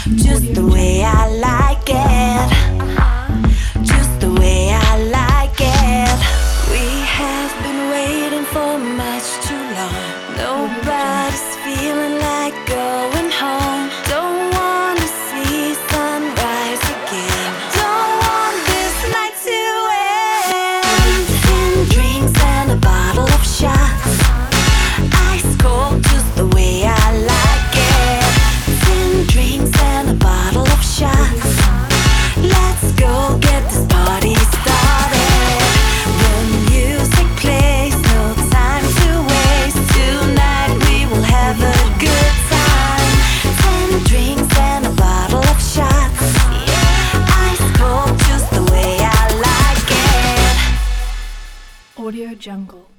just the way I like it, just the way I like it. We have been waiting for much too long. Nobody's feeling like going home. Don't wanna see sunrise again. Don't want this night to end. 10 drinks and a bottle of shots. Ice cold, just the way I like it. 10 drinks and a bottle of shots. Let's go get this party started. The music plays, no time to waste. Tonight we will have a good time. 10 drinks and a bottle of shots. Ice cold, just the way I like it. Audio Jungle.